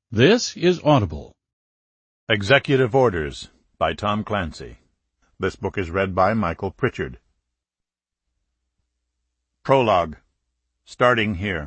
This is Audible. Executive Orders by Tom Clancy. This book is read by Michael Pritchard. Prologue. Starting here.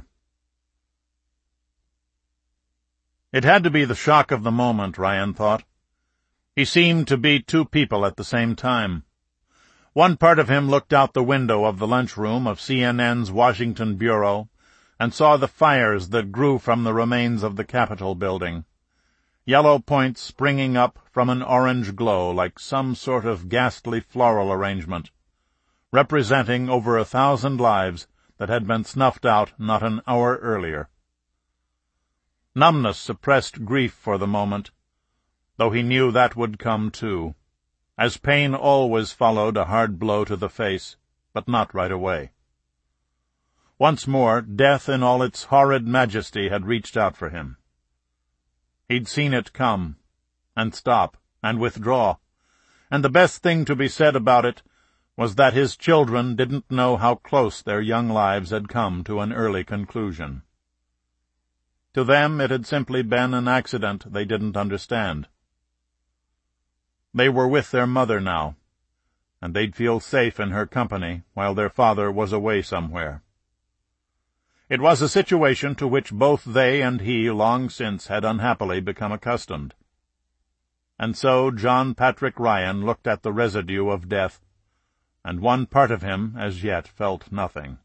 It had to be the shock of the moment, Ryan thought. He seemed to be two people at the same time. One part of him looked out the window of the lunchroom of CNN's Washington bureau and saw the fires that grew from the remains of the Capitol building, yellow points springing up from an orange glow like some sort of ghastly floral arrangement, representing over 1,000 lives that had been snuffed out not an hour earlier. Numbness suppressed grief for the moment, though he knew that would come too, as pain always followed a hard blow to the face, but not right away. Once more, death in all its horrid majesty had reached out for him. He'd seen it come, and stop, and withdraw, and the best thing to be said about it was that his children didn't know how close their young lives had come to an early conclusion. To them it had simply been an accident they didn't understand. They were with their mother now, and they'd feel safe in her company while their father was away somewhere. It was a situation to which both they and he long since had unhappily become accustomed. And so John Patrick Ryan looked at the residue of death, and one part of him as yet felt nothing.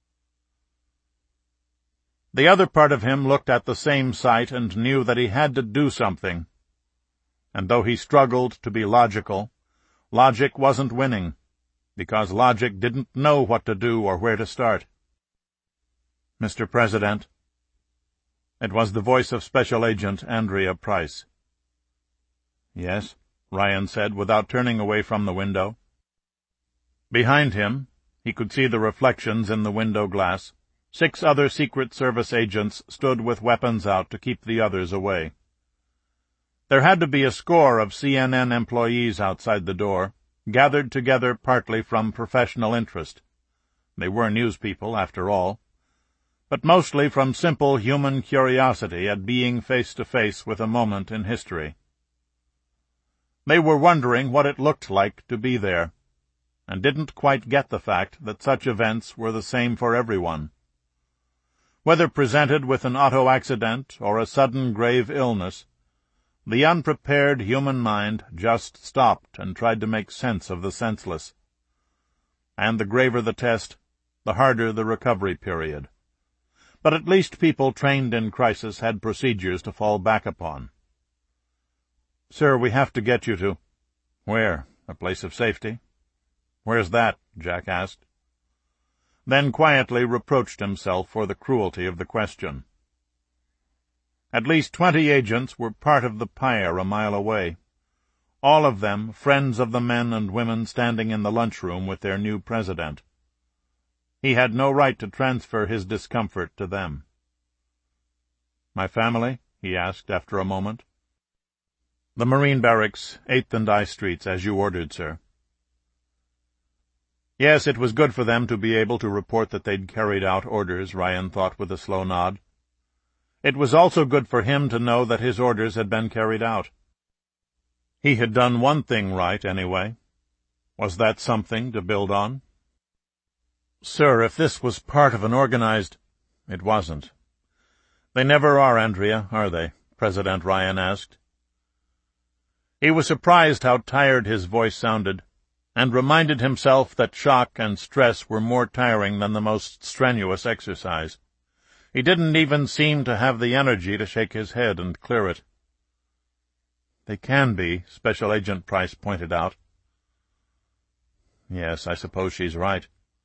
The other part of him looked at the same sight and knew that he had to do something. And though he struggled to be logical, logic wasn't winning, because logic didn't know what to do or where to start. Mr. President. It was the voice of Special Agent Andrea Price. Yes, Ryan said, without turning away from the window. Behind him, he could see the reflections in the window glass. 6 other Secret Service agents stood with weapons out to keep the others away. There had to be a score of CNN employees outside the door, gathered together partly from professional interest. They were news people, after all, but mostly from simple human curiosity at being face-to-face with a moment in history. They were wondering what it looked like to be there, and didn't quite get the fact that such events were the same for everyone. Whether presented with an auto accident or a sudden grave illness, the unprepared human mind just stopped and tried to make sense of the senseless. And the graver the test, the harder the recovery period. But at least people trained in crisis had procedures to fall back upon. "Sir, we have to get you to—" "Where? A place of safety?" "Where's that?" Jack asked. Then quietly reproached himself for the cruelty of the question. At least 20 agents were part of the pyre a mile away, all of them friends of the men and women standing in the lunchroom with their new president. He had no right to transfer his discomfort to them. "My family?" he asked after a moment. "The Marine Barracks, 8th and I Streets, as you ordered, sir." Yes, it was good for them to be able to report that they'd carried out orders, Ryan thought with a slow nod. It was also good for him to know that his orders had been carried out. He had done one thing right, anyway. Was that something to build on? "Sir, if this was part of an organized—" "It wasn't. They never are, Andrea, are they?" President Ryan asked. He was surprised how tired his voice sounded, and reminded himself that shock and stress were more tiring than the most strenuous exercise. He didn't even seem to have the energy to shake his head and clear it. "They can be," Special Agent Price pointed out. "Yes, I suppose she's right."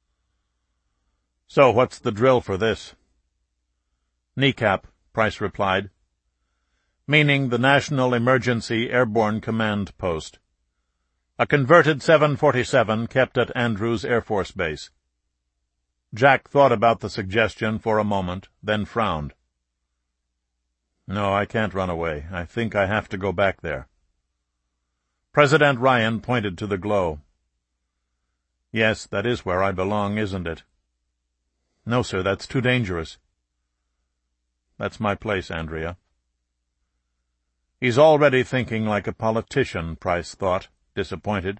"So what's the drill for this?" "NECAP," Price replied, meaning the National Emergency Airborne Command Post, a converted 747 kept at Andrews Air Force Base. Jack thought about the suggestion for a moment, then frowned. "No, I can't run away. I think I have to go back there." President Ryan pointed to the glow. "Yes, that is where I belong, isn't it?" "No, sir, that's too dangerous." "That's my place, Andrea." He's already thinking like a politician, Price thought, disappointed.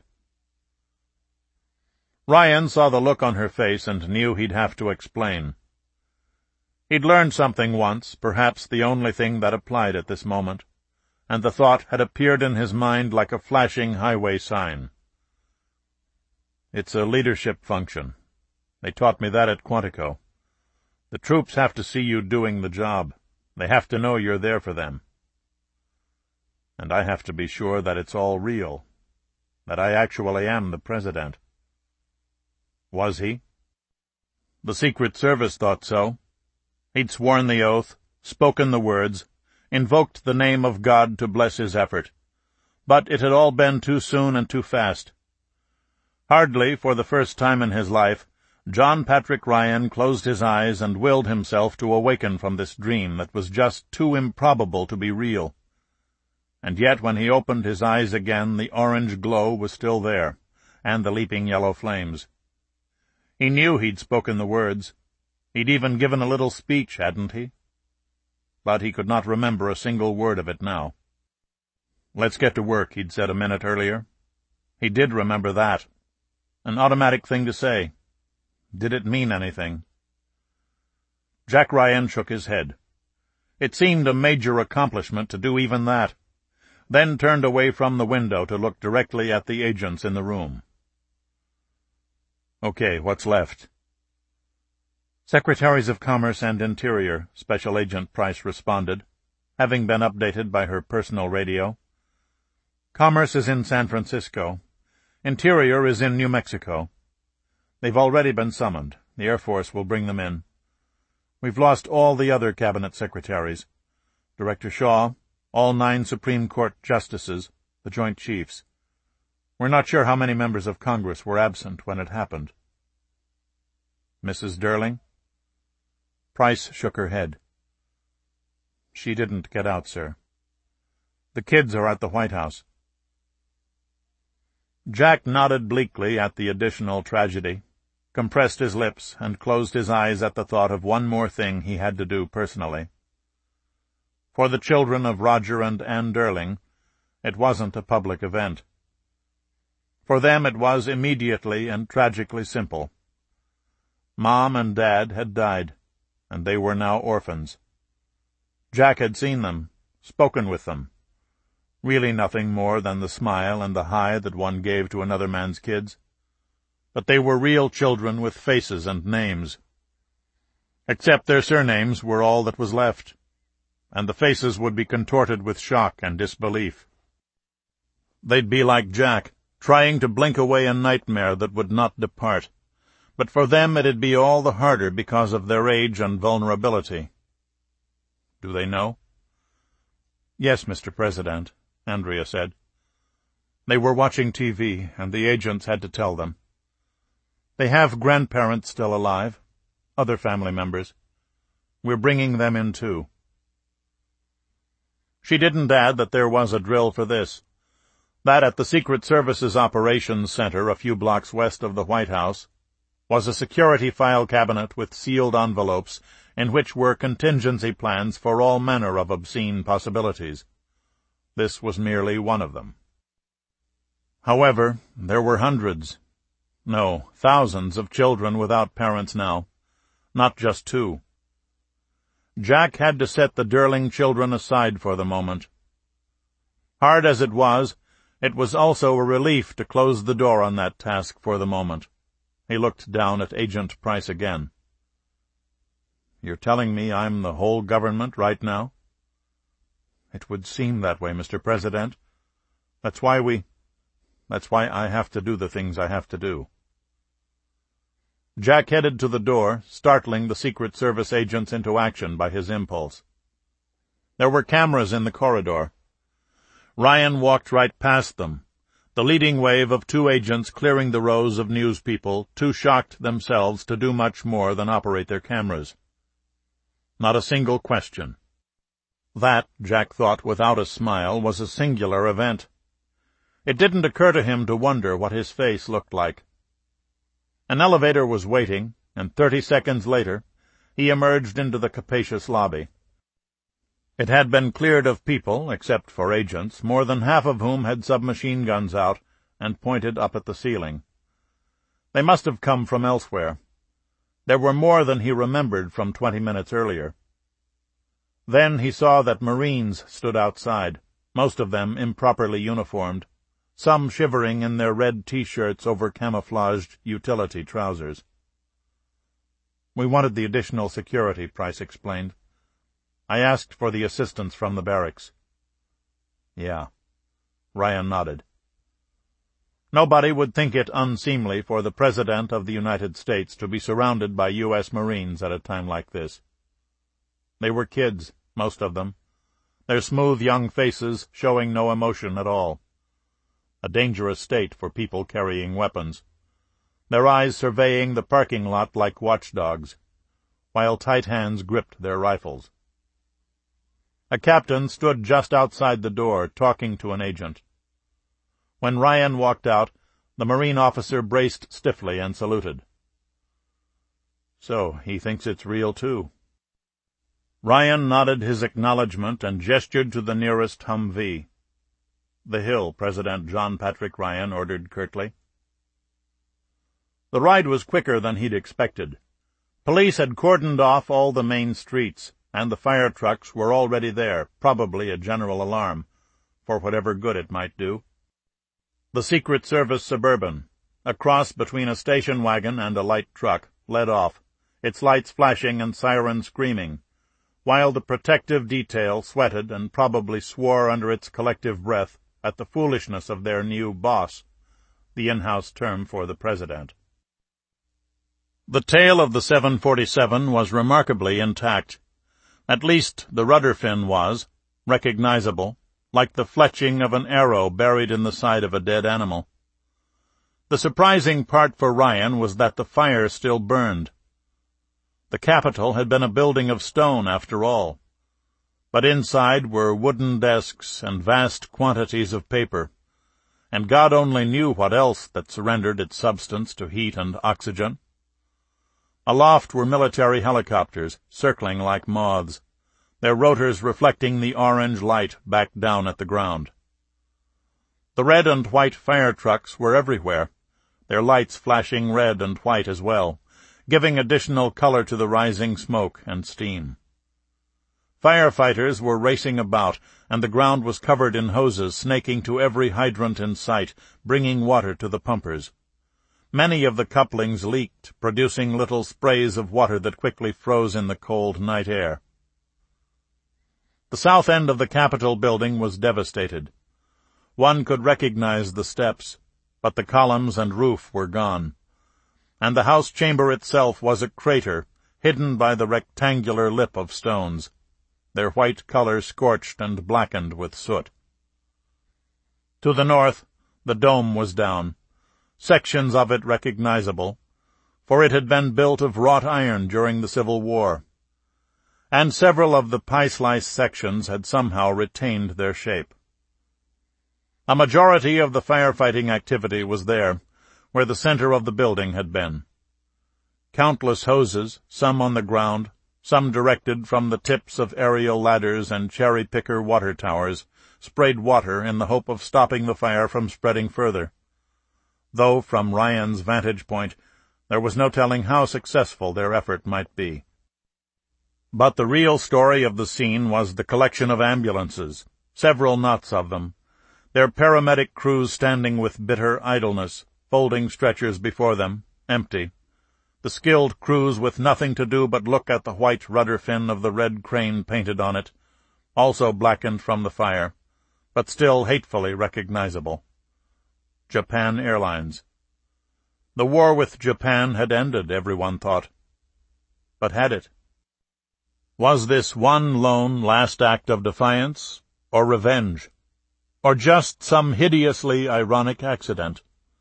Ryan saw the look on her face and knew he'd have to explain. He'd learned something once, perhaps the only thing that applied at this moment, and the thought had appeared in his mind like a flashing highway sign. It's a leadership function. They taught me that at Quantico. The troops have to see you doing the job. They have to know you're there for them. And I have to be sure that it's all real, that I actually am the president. Was he? The Secret Service thought so. He'd sworn the oath, spoken the words, invoked the name of God to bless his effort. But it had all been too soon and too fast. Hardly, for the first time in his life, John Patrick Ryan closed his eyes and willed himself to awaken from this dream that was just too improbable to be real. And yet when he opened his eyes again, the orange glow was still there, and the leaping yellow flames. He knew he'd spoken the words. He'd even given a little speech, hadn't he? But he could not remember a single word of it now. "Let's get to work," he'd said a minute earlier. He did remember that. An automatic thing to say. Did it mean anything? Jack Ryan shook his head. It seemed a major accomplishment to do even that, then turned away from the window to look directly at the agents in the room. "Okay, what's left?" "Secretaries of Commerce and Interior," Special Agent Price responded, having been updated by her personal radio. "Commerce is in San Francisco. Interior is in New Mexico. They've already been summoned. The Air Force will bring them in. We've lost all the other cabinet secretaries. Director Shaw, all 9 Supreme Court justices, the Joint Chiefs. We're not sure how many members of Congress were absent when it happened." "Mrs. Durling?" Price shook her head. "She didn't get out, sir. The kids are at the White House." Jack nodded bleakly at the additional tragedy, compressed his lips, and closed his eyes at the thought of one more thing he had to do personally. For the children of Roger and Ann Durling, it wasn't a public event. For them it was immediately and tragically simple. Mom and Dad had died, and they were now orphans. Jack had seen them, spoken with them. Really nothing more than the smile and the hi that one gave to another man's kids. But they were real children with faces and names. Except their surnames were all that was left, and the faces would be contorted with shock and disbelief. They'd be like Jack, trying to blink away a nightmare that would not depart, but for them it'd be all the harder because of their age and vulnerability. "Do they know?" "Yes, Mr. President," Andrea said. "They were watching TV, and the agents had to tell them. They have grandparents still alive, other family members. We're bringing them in, too." She didn't add that there was a drill for this, that at the Secret Service's Operations Center a few blocks west of the White House was a security file cabinet with sealed envelopes in which were contingency plans for all manner of obscene possibilities. This was merely one of them. However, there were hundreds, no, thousands of children without parents now, not just 2. Jack had to set the Durling children aside for the moment. Hard as it was also a relief to close the door on that task for the moment. He looked down at Agent Price again. "You're telling me I'm the whole government right now?" "It would seem that way, Mr. President. That's why I have to do the things I have to do." Jack headed to the door, startling the Secret Service agents into action by his impulse. There were cameras in the corridor. Ryan walked right past them, the leading wave of 2 agents clearing the rows of news people, too shocked themselves to do much more than operate their cameras. Not a single question. That, Jack thought without a smile, was a singular event. It didn't occur to him to wonder what his face looked like. An elevator was waiting, and 30 seconds later he emerged into the capacious lobby. It had been cleared of people, except for agents, more than half of whom had submachine guns out and pointed up at the ceiling. They must have come from elsewhere. There were more than he remembered from 20 minutes earlier. Then he saw that Marines stood outside, most of them improperly uniformed, some shivering in their red T-shirts over camouflaged utility trousers. "We wanted the additional security," Price explained. "I asked for the assistance from the barracks." "Yeah." Ryan nodded. Nobody would think it unseemly for the President of the United States to be surrounded by U.S. Marines at a time like this. They were kids, most of them, their smooth young faces showing no emotion at all. A dangerous state for people carrying weapons, their eyes surveying the parking lot like watchdogs, while tight hands gripped their rifles. A captain stood just outside the door, talking to an agent. When Ryan walked out, the Marine officer braced stiffly and saluted. "So, he thinks it's real, too." Ryan nodded his acknowledgment and gestured to the nearest Humvee. "The hill," President John Patrick Ryan ordered curtly. The ride was quicker than he'd expected. Police had cordoned off all the main streets, and the fire trucks were already there, probably a general alarm, for whatever good it might do. The Secret Service Suburban, a cross between a station wagon and a light truck, led off, its lights flashing and sirens screaming, while the protective detail sweated and probably swore under its collective breath at the foolishness of their new boss, the in-house term for the President. The tail of the 747 was remarkably intact. At least the rudder fin was, recognizable, like the fletching of an arrow buried in the side of a dead animal. The surprising part for Ryan was that the fire still burned. The Capitol had been a building of stone, after all, but inside were wooden desks and vast quantities of paper, and God only knew what else that surrendered its substance to heat and oxygen. Aloft were military helicopters, circling like moths, their rotors reflecting the orange light back down at the ground. The red and white fire trucks were everywhere, their lights flashing red and white as well, giving additional color to the rising smoke and steam. Firefighters were racing about, and the ground was covered in hoses snaking to every hydrant in sight, bringing water to the pumpers. Many of the couplings leaked, producing little sprays of water that quickly froze in the cold night air. The south end of the Capitol building was devastated. One could recognize the steps, but the columns and roof were gone, and the House chamber itself was a crater, hidden by the rectangular lip of stones, their white color scorched and blackened with soot. To the north, the dome was down, sections of it recognizable, for it had been built of wrought iron during the Civil War, and several of the pie-slice sections had somehow retained their shape. A majority of the firefighting activity was there, where the center of the building had been. Countless hoses, some on the ground, some directed from the tips of aerial ladders and cherry-picker water towers, sprayed water in the hope of stopping the fire from spreading further, though from Ryan's vantage point there was no telling how successful their effort might be. But the real story of the scene was the collection of ambulances, several knots of them, their paramedic crews standing with bitter idleness, folding stretchers before them, empty, the skilled crews with nothing to do but look at the white rudder fin of the red crane painted on it, also blackened from the fire, but still hatefully recognizable. Japan Airlines. The war with Japan had ended, everyone thought. But had it? Was this one lone last act of defiance, or revenge, or just some hideously ironic accident?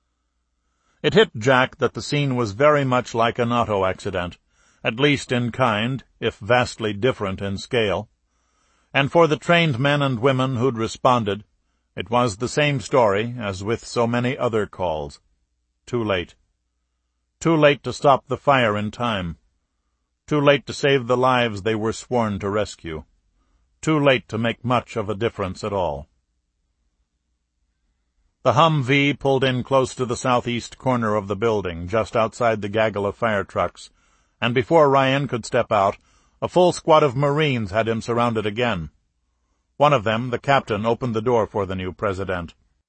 It hit Jack that the scene was very much like an auto accident, at least in kind, if vastly different in scale, and for the trained men and women who'd responded, it was the same story as with so many other calls. Too late. Too late to stop the fire in time. Too late to save the lives they were sworn to rescue. too late to make much of a difference at all. The Humvee pulled in close to the southeast corner of the building, just outside the gaggle of fire trucks, and before Ryan could step out, a full squad of Marines had him surrounded again. One of them, the captain, opened the door for the new president.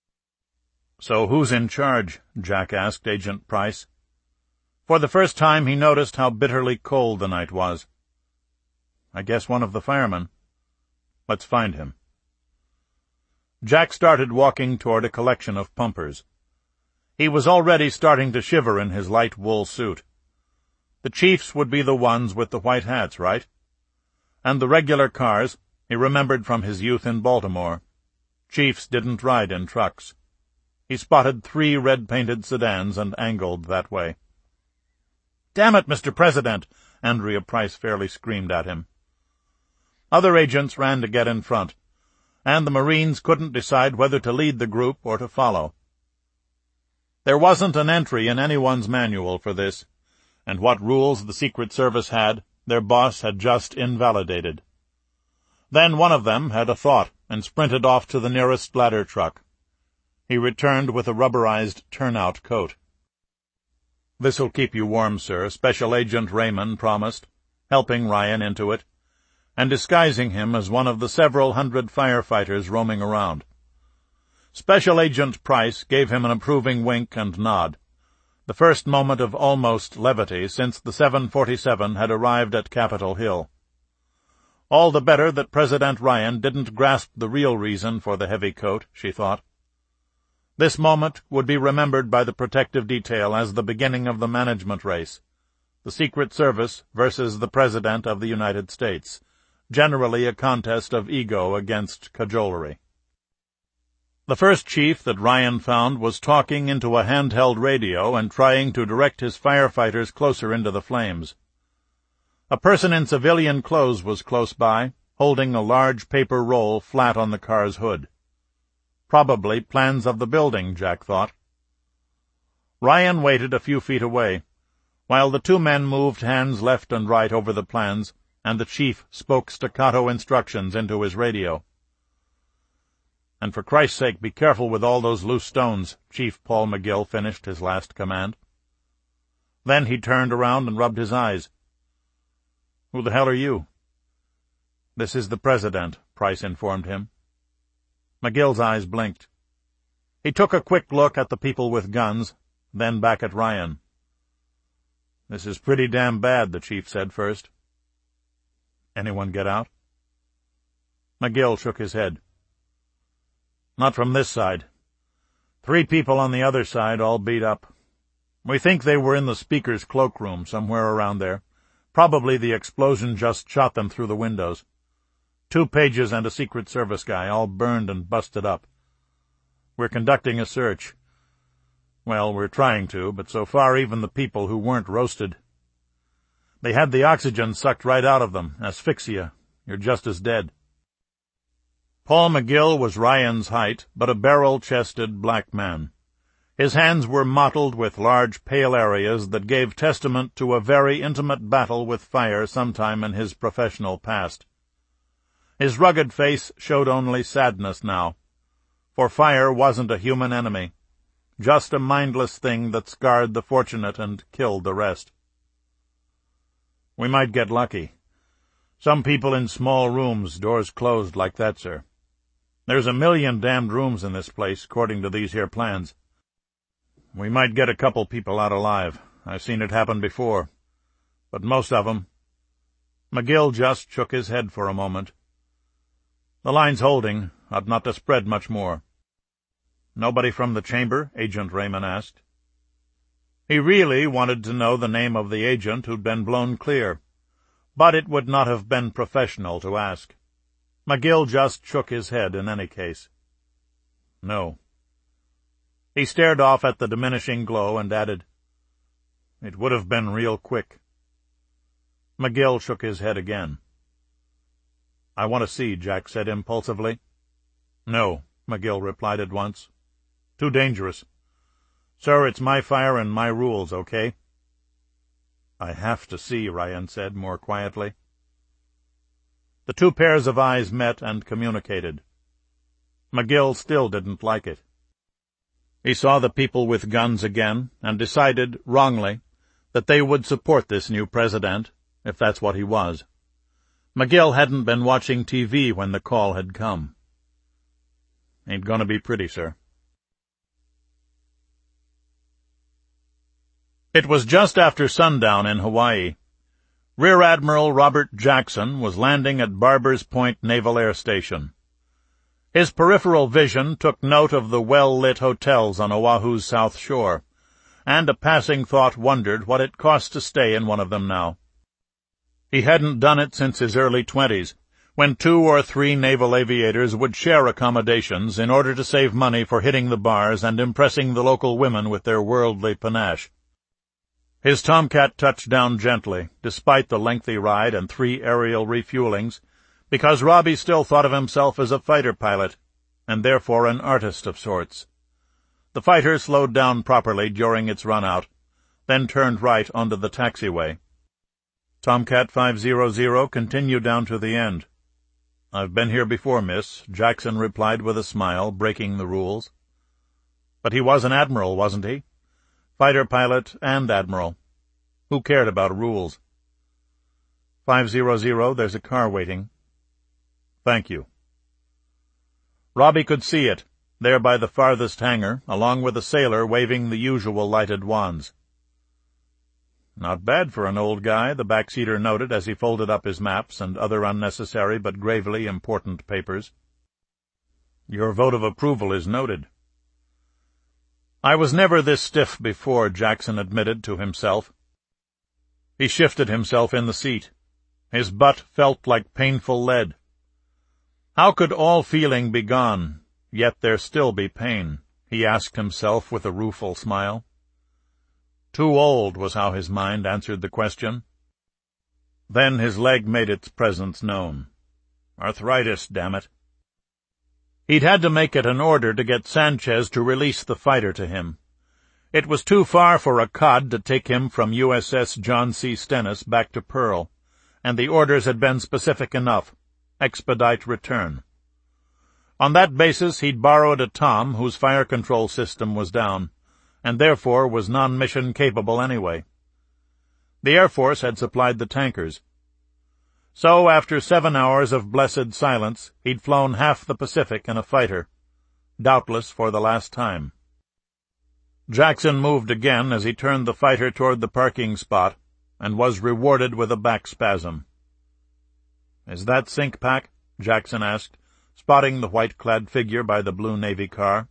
"So who's in charge?" Jack asked Agent Price. For the first time he noticed how bitterly cold the night was. "I guess one of the firemen. Let's find him." Jack started walking toward a collection of pumpers. He was already starting to shiver in his light wool suit. The chiefs would be the ones with the white hats, right? And the regular cars, he remembered from his youth in Baltimore. Chiefs didn't ride in trucks. He spotted 3 red-painted sedans and angled that way. "Damn it, Mr. President!" Andrea Price fairly screamed at him. Other agents ran to get in front, and the Marines couldn't decide whether to lead the group or to follow. There wasn't an entry in anyone's manual for this, and what rules the Secret Service had, their boss had just invalidated. Then one of them had a thought and sprinted off to the nearest ladder truck. He returned with a rubberized turnout coat. "This'll keep you warm, sir," Special Agent Raymond promised, helping Ryan into it, and disguising him as one of the several hundred firefighters roaming around. Special Agent Price gave him an approving wink and nod, the first moment of almost levity since the 747 had arrived at Capitol Hill. All the better that President Ryan didn't grasp the real reason for the heavy coat, she thought. This moment would be remembered by the protective detail as the beginning of the management race, the Secret Service versus the President of the United States, generally a contest of ego against cajolery. The first chief that Ryan found was talking into a handheld radio and trying to direct his firefighters closer into the flames. A person in civilian clothes was close by, holding a large paper roll flat on the car's hood. Probably plans of the building, Jack thought. Ryan waited a few feet away, while the 2 men moved hands left and right over the plans, and the chief spoke staccato instructions into his radio. "And for Christ's sake, be careful with all those loose stones," Chief Paul McGill finished his last command. Then he turned around and rubbed his eyes. "Who the hell are you?" "This is the President," Price informed him. McGill's eyes blinked. He took a quick look at the people with guns, then back at Ryan. "This is pretty damn bad," the chief said first. "Anyone get out?" McGill shook his head. "Not from this side. 3 people on the other side, all beat up. We think they were in the speaker's cloakroom, somewhere around there. Probably the explosion just shot them through the windows. 2 pages and a Secret Service guy, all burned and busted up. We're conducting a search. Well, we're trying to, but so far even the people who weren't roasted. They had the oxygen sucked right out of them, asphyxia. You're just as dead." Paul McGill was Ryan's height, but a barrel-chested black man. His hands were mottled with large pale areas that gave testament to a very intimate battle with fire sometime in his professional past. His rugged face showed only sadness now, for fire wasn't a human enemy, just a mindless thing that scarred the fortunate and killed the rest. "We might get lucky. Some people in small rooms, doors closed like that, sir. There's 1,000,000 damned rooms in this place, according to these here plans. We might get a couple people out alive. I've seen it happen before. But most of 'em—" McGill just shook his head for a moment. "The line's holding. Ought not to spread much more." "Nobody from the chamber?" Agent Raymond asked. He really wanted to know the name of the agent who'd been blown clear, but it would not have been professional to ask. McGill just shook his head in any case. "No." He stared off at the diminishing glow and added, "It would have been real quick." McGill shook his head again. "I want to see," Jack said impulsively. "No," McGill replied at once. "Too dangerous. Sir, it's my fire and my rules, okay?" "I have to see," Ryan said more quietly. The two pairs of eyes met and communicated. McGill still didn't like it. He saw the people with guns again, and decided, wrongly, that they would support this new president, if that's what he was. McGill hadn't been watching TV when the call had come. "Ain't gonna be pretty, sir." It was just after sundown in Hawaii. Rear Admiral Robert Jackson was landing at Barbers Point Naval Air Station. His peripheral vision took note of the well-lit hotels on Oahu's south shore, and a passing thought wondered what it cost to stay in one of them now. He hadn't done it since his early 20s, when 2 or 3 naval aviators would share accommodations in order to save money for hitting the bars and impressing the local women with their worldly panache. His Tomcat touched down gently, despite the lengthy ride and 3 aerial refuelings, because Robbie still thought of himself as a fighter pilot, and therefore an artist of sorts. The fighter slowed down properly during its run-out, then turned right onto the taxiway. Tomcat 500 continued down to the end. "I've been here before, miss," Jackson replied with a smile, breaking the rules. But he was an admiral, wasn't he? Fighter pilot and admiral. Who cared about rules? 500, there's a car waiting. Thank you. Robbie could see it, there by the farthest hangar, along with a sailor waving the usual lighted wands. "Not bad for an old guy," the backseater noted as he folded up his maps and other unnecessary but gravely important papers. "Your vote of approval is noted." "I was never this stiff before," Jackson admitted to himself. He shifted himself in the seat. His butt felt like painful lead. How could all feeling be gone, yet there still be pain? He asked himself with a rueful smile. Too old was how his mind answered the question. Then his leg made its presence known. Arthritis, damn it. He'd had to make it an order to get Sanchez to release the fighter to him. It was too far for a cod to take him from USS John C. Stennis back to Pearl, and the orders had been specific enough. Expedite return. On that basis he'd borrowed a Tom whose fire control system was down, and therefore was non-mission capable anyway. The Air Force had supplied the tankers. So after 7 hours of blessed silence, he'd flown half the Pacific in a fighter, doubtless for the last time. Jackson moved again as he turned the fighter toward the parking spot, and was rewarded with a back spasm. "Is that sink pack?" Jackson asked, spotting the white-clad figure by the blue Navy car.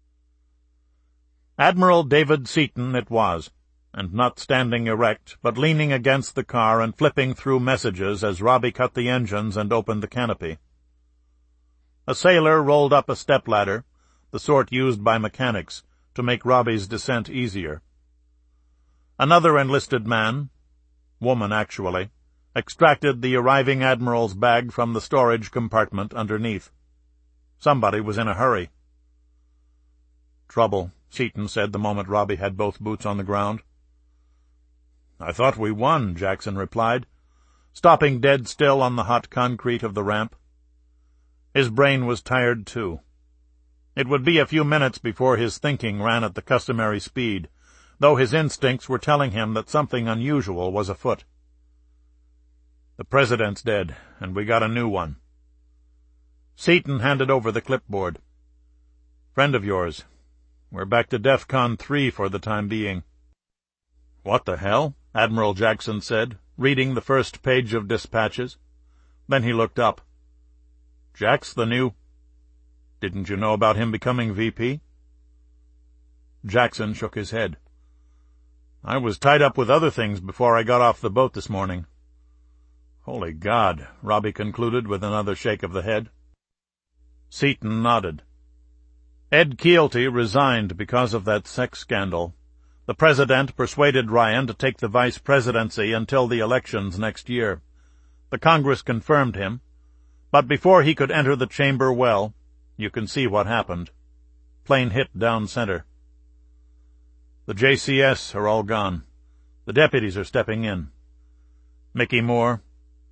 Admiral David Seaton it was, and not standing erect, but leaning against the car and flipping through messages as Robbie cut the engines and opened the canopy. A sailor rolled up a stepladder, the sort used by mechanics, to make Robbie's descent easier. Another enlisted man, woman actually, extracted the arriving admiral's bag from the storage compartment underneath. Somebody was in a hurry. "Trouble," Seaton said the moment Robbie had both boots on the ground. "I thought we won," Jackson replied, stopping dead still on the hot concrete of the ramp. His brain was tired too. It would be a few minutes before his thinking ran at the customary speed, though his instincts were telling him that something unusual was afoot. "The president's dead, and we got a new one." Seaton handed over the clipboard. "Friend of yours. We're back to DEFCON 3 for the time being." "What the hell?" Admiral Jackson said, reading the first page of dispatches. Then he looked up. "Jack's the new—" "Didn't you know about him becoming VP?" Jackson shook his head. "I was tied up with other things before I got off the boat this morning." "Holy God," Robbie concluded with another shake of the head. Seaton nodded. Ed Keelty resigned because of that sex scandal. The president persuaded Ryan to take the vice presidency until the elections next year. The Congress confirmed him, but before he could enter the chamber well, you can see what happened. Plane hit down center. The JCS are all gone. The deputies are stepping in. Mickey Moore,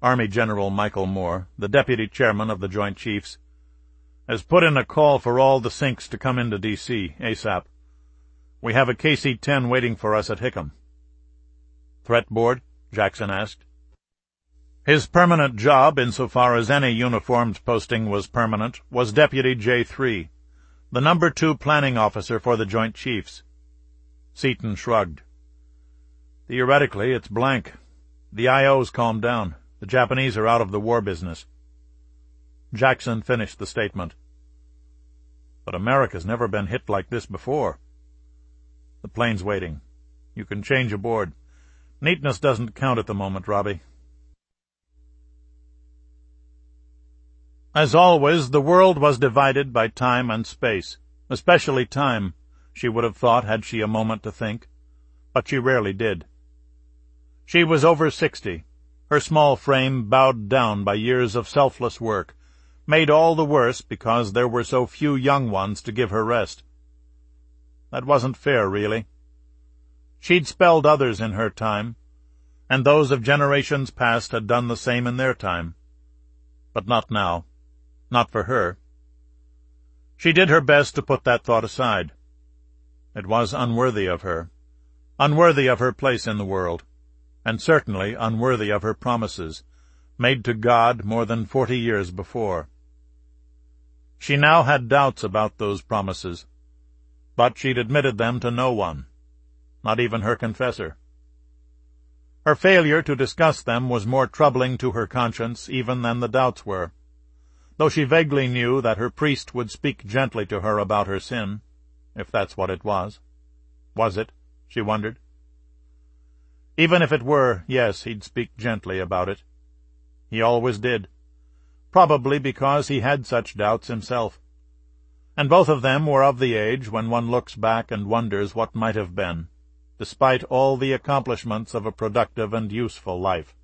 Army General Michael Moore, the deputy chairman of the Joint Chiefs, has put in a call for all the Sinks to come into D.C. ASAP. We have a KC-10 waiting for us at Hickam. Threat board? Jackson asked. His permanent job, insofar as any uniformed posting was permanent, was Deputy J3, the No. 2 planning officer for the Joint Chiefs. Seaton shrugged. Theoretically, it's blank. The IO's calmed down. The Japanese are out of the war business. Jackson finished the statement. But America's never been hit like this before. The plane's waiting. You can change aboard. Neatness doesn't count at the moment, Robbie. As always, the world was divided by time and space, especially time, she would have thought had she a moment to think, but she rarely did. She was over 60, her small frame bowed down by years of selfless work, made all the worse because there were so few young ones to give her rest. That wasn't fair, really. She'd spelled others in her time, and those of generations past had done the same in their time. But not now. Not for her. She did her best to put that thought aside. It was unworthy of her place in the world, and certainly unworthy of her promises, made to God more than 40 years before. She now had doubts about those promises, but she'd admitted them to no one, not even her confessor. Her failure to discuss them was more troubling to her conscience even than the doubts were, though she vaguely knew that her priest would speak gently to her about her sin, if that's what it was. Was it? She wondered. Even if it were, yes, he'd speak gently about it. He always did, probably because he had such doubts himself. And both of them were of the age when one looks back and wonders what might have been, despite all the accomplishments of a productive and useful life.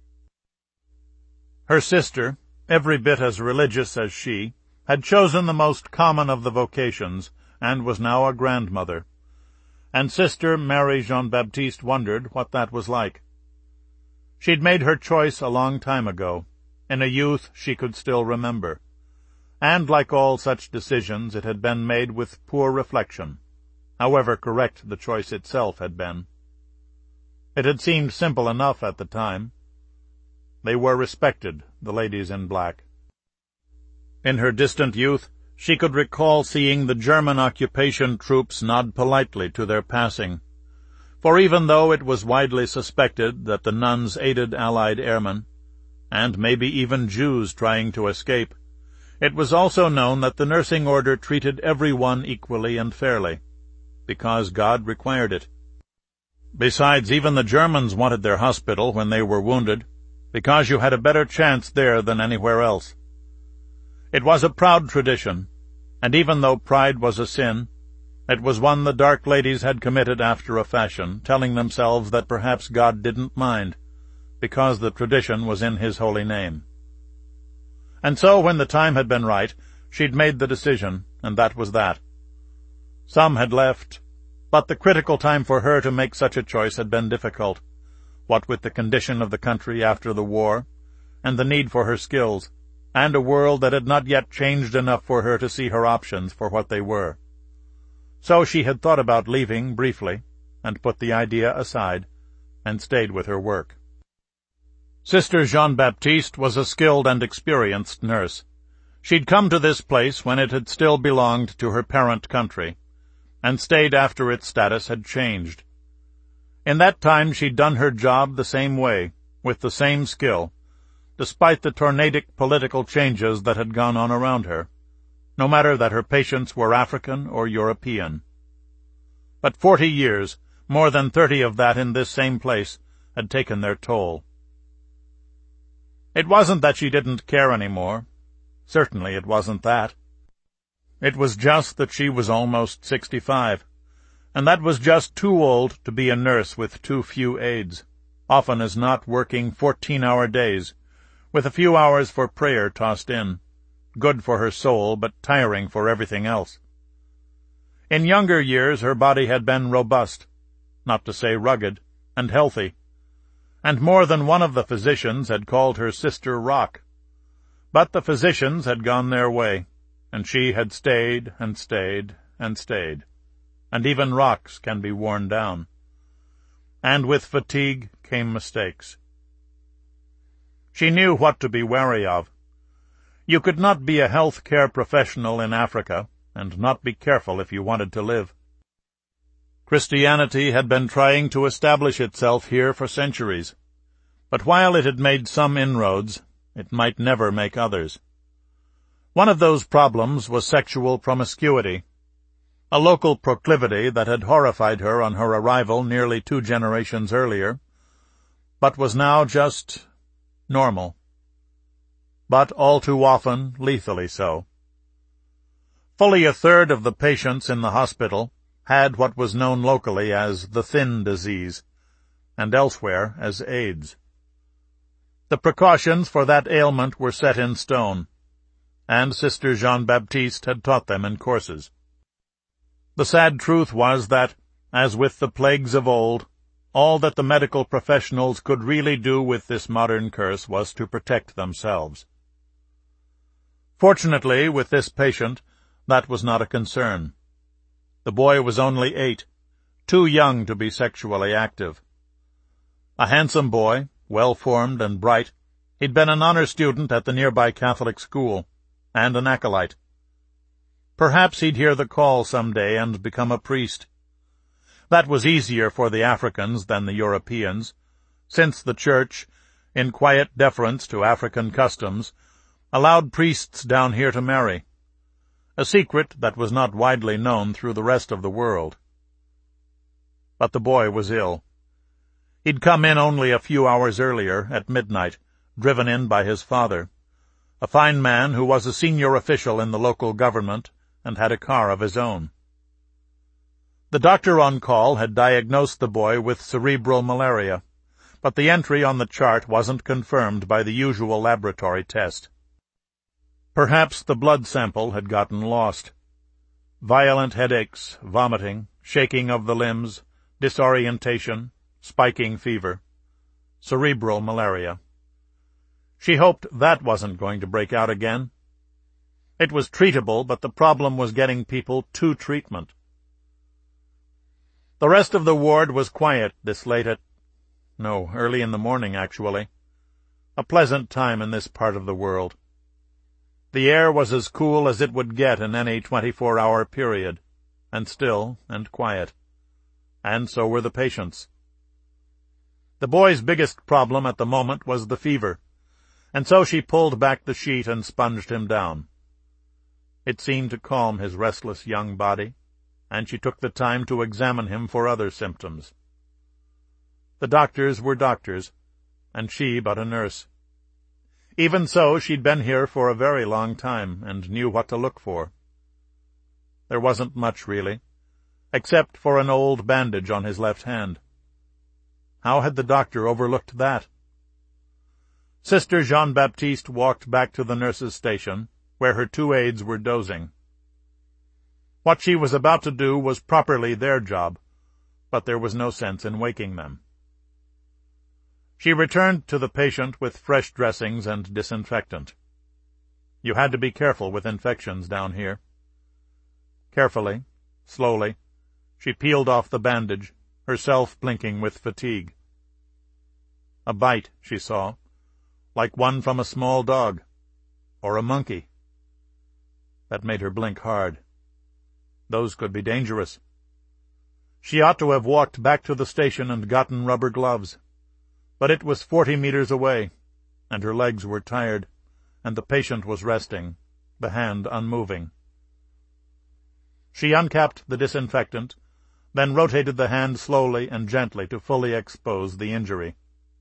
Her sister, every bit as religious as she, had chosen the most common of the vocations, and was now a grandmother, and Sister Mary Jean-Baptiste wondered what that was like. She'd made her choice a long time ago, in a youth she could still remember, and like all such decisions it had been made with poor reflection, however correct the choice itself had been. It had seemed simple enough at the time. They were respected, the ladies in black. In her distant youth, she could recall seeing the German occupation troops nod politely to their passing, for even though it was widely suspected that the nuns aided Allied airmen, and maybe even Jews trying to escape, it was also known that the nursing order treated everyone equally and fairly, because God required it. Besides, even the Germans wanted their hospital when they were wounded, because you had a better chance there than anywhere else. It was a proud tradition, and even though pride was a sin, it was one the dark ladies had committed after a fashion, telling themselves that perhaps God didn't mind, because the tradition was in His holy name. And so, when the time had been right, she'd made the decision, and that was that. Some had left, but the critical time for her to make such a choice had been difficult, what with the condition of the country after the war, and the need for her skills, and a world that had not yet changed enough for her to see her options for what they were. So she had thought about leaving briefly, and put the idea aside, and stayed with her work. Sister Jean-Baptiste was a skilled and experienced nurse. She'd come to this place when it had still belonged to her parent country, and stayed after its status had changed. In that time she'd done her job the same way, with the same skill, despite the tornadic political changes that had gone on around her, no matter that her patients were African or European. But 40 years, more than 30 of that in this same place, had taken their toll. It wasn't that she didn't care anymore. Certainly it wasn't that. It was just that she was almost 65, and that was just too old to be a nurse with too few aides, often as not working 14-hour days, with a few hours for prayer tossed in, good for her soul but tiring for everything else. In younger years her body had been robust, not to say rugged, and healthy, and more than one of the physicians had called her Sister Rock. But the physicians had gone their way, and she had stayed and stayed and stayed. And even rocks can be worn down. And with fatigue came mistakes. She knew what to be wary of. You could not be a health care professional in Africa and not be careful if you wanted to live. Christianity had been trying to establish itself here for centuries, but while it had made some inroads, it might never make others. One of those problems was sexual promiscuity, a local proclivity that had horrified her on her arrival nearly 2 generations earlier, but was now just normal. But all too often lethally so. Fully a third of the patients in the hospital had what was known locally as the thin disease, and elsewhere as AIDS. The precautions for that ailment were set in stone, and Sister Jean-Baptiste had taught them in courses. The sad truth was that, as with the plagues of old, all that the medical professionals could really do with this modern curse was to protect themselves. Fortunately, with this patient, that was not a concern. The boy was only 8, too young to be sexually active. A handsome boy, well-formed and bright, he'd been an honor student at the nearby Catholic school, and an acolyte. Perhaps he'd hear the call some day and become a priest. That was easier for the Africans than the Europeans, since the Church, in quiet deference to African customs, allowed priests down here to marry, a secret that was not widely known through the rest of the world. But the boy was ill. He'd come in only a few hours earlier, at midnight, driven in by his father, a fine man who was a senior official in the local government and had a car of his own. The doctor on call had diagnosed the boy with cerebral malaria, but the entry on the chart wasn't confirmed by the usual laboratory test. Perhaps the blood sample had gotten lost. Violent headaches, vomiting, shaking of the limbs, disorientation, spiking fever. Cerebral malaria. She hoped that wasn't going to break out again. It was treatable, but the problem was getting people to treatment. The rest of the ward was quiet this late early in the morning, actually. A pleasant time in this part of the world. The air was as cool as it would get in any 24-hour period, and still and quiet. And so were the patients. The boy's biggest problem at the moment was the fever, and so she pulled back the sheet and sponged him down. It seemed to calm his restless young body, and she took the time to examine him for other symptoms. The doctors were doctors, and she but a nurse. Even so, she'd been here for a very long time, and knew what to look for. There wasn't much, really, except for an old bandage on his left hand. How had the doctor overlooked that? Sister Jean-Baptiste walked back to the nurse's station, where her 2 aides were dozing. What she was about to do was properly their job, but there was no sense in waking them. She returned to the patient with fresh dressings and disinfectant. You had to be careful with infections down here. Carefully, slowly, she peeled off the bandage, herself blinking with fatigue. A bite, she saw, like one from a small dog, or a monkey. That made her blink hard. Those could be dangerous. She ought to have walked back to the station and gotten rubber gloves. But it was 40 meters away, and her legs were tired, and the patient was resting, the hand unmoving. She uncapped the disinfectant, then rotated the hand slowly and gently to fully expose the injury.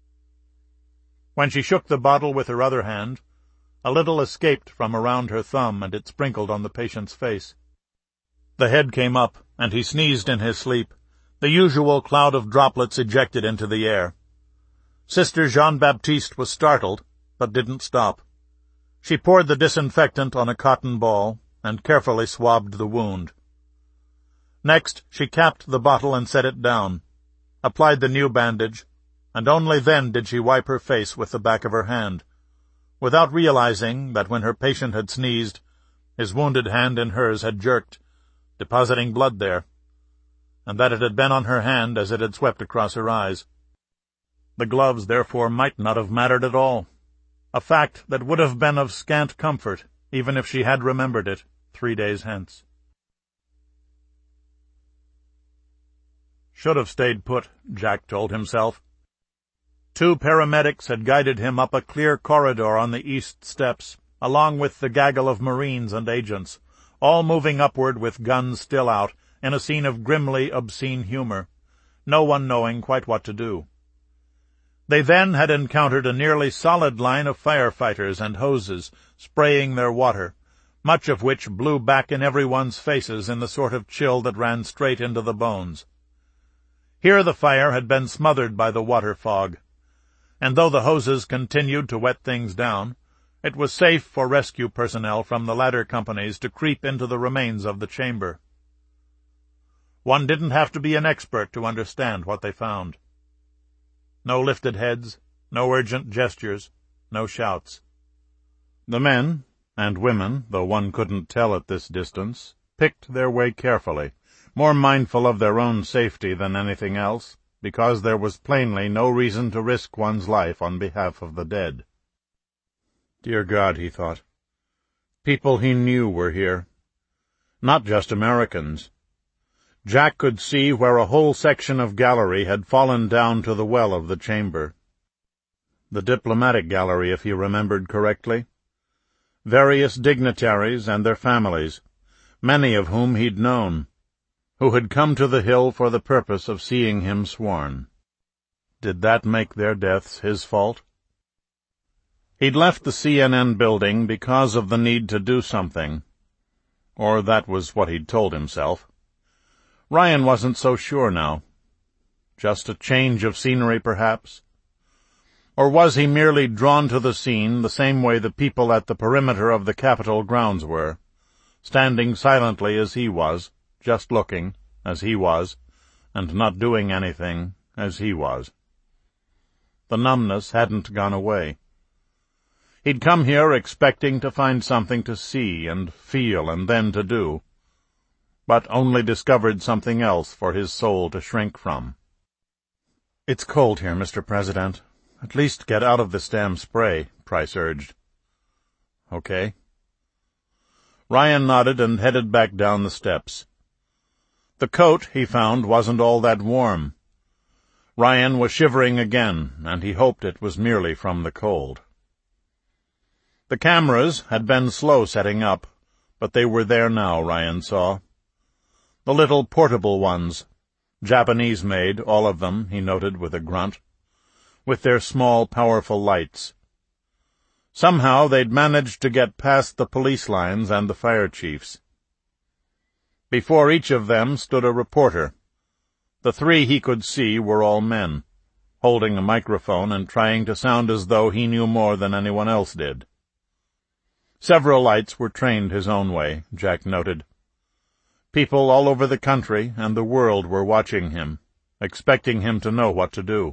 When she shook the bottle with her other hand, a little escaped from around her thumb, and it sprinkled on the patient's face. The head came up, and he sneezed in his sleep, the usual cloud of droplets ejected into the air. Sister Jean-Baptiste was startled, but didn't stop. She poured the disinfectant on a cotton ball, and carefully swabbed the wound. Next, she capped the bottle and set it down, applied the new bandage, and only then did she wipe her face with the back of her hand, without realizing that when her patient had sneezed, his wounded hand in hers had jerked, depositing blood there, and that it had been on her hand as it had swept across her eyes. The gloves, therefore, might not have mattered at all, a fact that would have been of scant comfort, even if she had remembered it 3 days hence. Should have stayed put, Jack told himself. 2 paramedics had guided him up a clear corridor on the east steps, along with the gaggle of Marines and agents, all moving upward with guns still out, in a scene of grimly obscene humor, no one knowing quite what to do. They then had encountered a nearly solid line of firefighters and hoses, spraying their water, much of which blew back in everyone's faces in the sort of chill that ran straight into the bones. Here the fire had been smothered by the water fog, and though the hoses continued to wet things down, it was safe for rescue personnel from the ladder companies to creep into the remains of the chamber. One didn't have to be an expert to understand what they found. No lifted heads, no urgent gestures, no shouts. The men, and women, though one couldn't tell at this distance, picked their way carefully, more mindful of their own safety than anything else, because there was plainly no reason to risk one's life on behalf of the dead. Dear God, he thought. People he knew were here. Not just Americans. Jack could see where a whole section of gallery had fallen down to the well of the chamber. The diplomatic gallery, if he remembered correctly. Various dignitaries and their families, many of whom he'd known, who had come to the Hill for the purpose of seeing him sworn. Did that make their deaths his fault? He'd left the CNN building because of the need to do something, or that was what he'd told himself. Ryan wasn't so sure now. Just a change of scenery, perhaps? Or was he merely drawn to the scene the same way the people at the perimeter of the Capitol grounds were, standing silently as he was, just looking, as he was, and not doing anything, as he was? The numbness hadn't gone away. He'd come here expecting to find something to see and feel and then to do, but only discovered something else for his soul to shrink from. "It's cold here, Mr. President. At least get out of this damn spray," Price urged. "Okay." Ryan nodded and headed back down the steps. The coat, he found, wasn't all that warm. Ryan was shivering again, and he hoped it was merely from the cold. The cameras had been slow setting up, but they were there now, Ryan saw. The little portable ones, Japanese-made, all of them, he noted with a grunt, with their small, powerful lights. Somehow they'd managed to get past the police lines and the fire chiefs. Before each of them stood a reporter. The 3 he could see were all men, holding a microphone and trying to sound as though he knew more than anyone else did. Several lights were trained his own way, Jack noted. People all over the country and the world were watching him, expecting him to know what to do.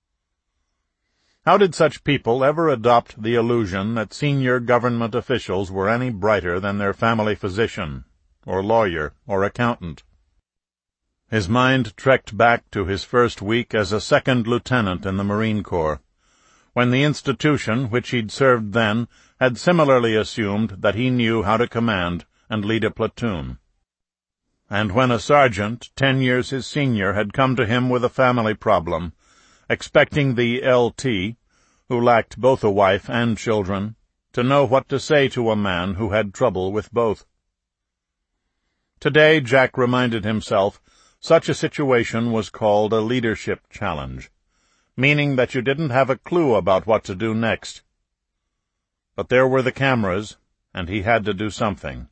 How did such people ever adopt the illusion that senior government officials were any brighter than their family physician, or lawyer, or accountant? His mind trekked back to his first week as a second lieutenant in the Marine Corps, when the institution which he'd served then had similarly assumed that he knew how to command and lead a platoon. And when a sergeant, 10 years his senior, had come to him with a family problem, expecting the LT, who lacked both a wife and children, to know what to say to a man who had trouble with both. Today, Jack reminded himself, such a situation was called a leadership challenge, meaning that you didn't have a clue about what to do next. But there were the cameras, and he had to do something.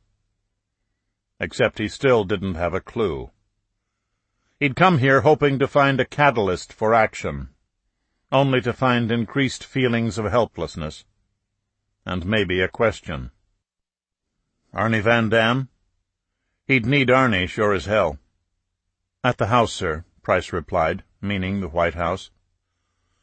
Except he still didn't have a clue. He'd come here hoping to find a catalyst for action, only to find increased feelings of helplessness, and maybe a question. Arnie Van Dam? He'd need Arnie, sure as hell. "At the house, sir," Price replied, meaning the White House.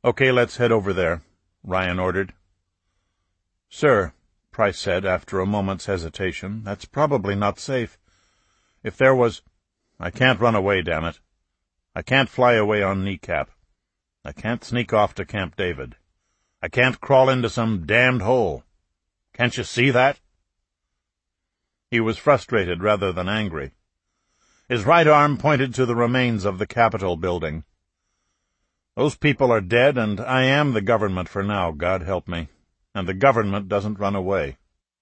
"Okay, let's head over there," Ryan ordered. "Sir," Price said after a moment's hesitation, "that's probably not safe. If there was— I can't run away, damn it. I can't fly away on kneecap. I can't sneak off to Camp David. I can't crawl into some damned hole. Can't you see that?" He was frustrated rather than angry. His right arm pointed to the remains of the Capitol building. "Those people are dead, and I am the government for now, God help me. And the government doesn't run away."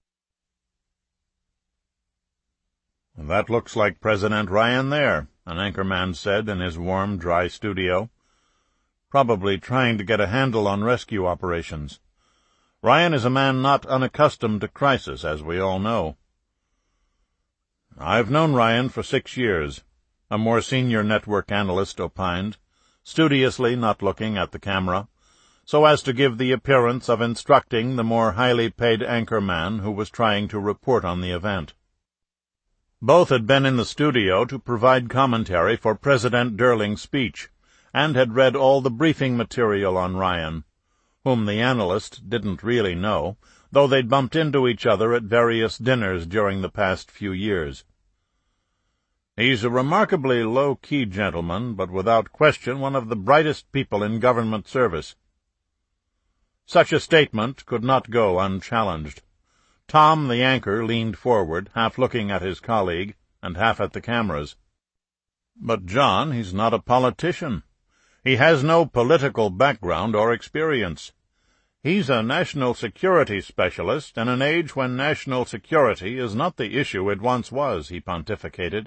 "That looks like President Ryan there," an anchorman said in his warm, dry studio. "Probably trying to get a handle on rescue operations. Ryan is a man not unaccustomed to crisis, as we all know." "I've known Ryan for 6 years," a more senior network analyst opined, studiously not looking at the camera, so as to give the appearance of instructing the more highly paid anchorman who was trying to report on the event. Both had been in the studio to provide commentary for President Derling's speech, and had read all the briefing material on Ryan, whom the analyst didn't really know, though they'd bumped into each other at various dinners during the past few years. "He's a remarkably low-key gentleman, but without question one of the brightest people in government service." Such a statement could not go unchallenged. Tom, the anchor, leaned forward, half looking at his colleague, and half at the cameras. "But, John, he's not a politician. He has no political background or experience. He's a national security specialist in an age when national security is not the issue it once was," he pontificated.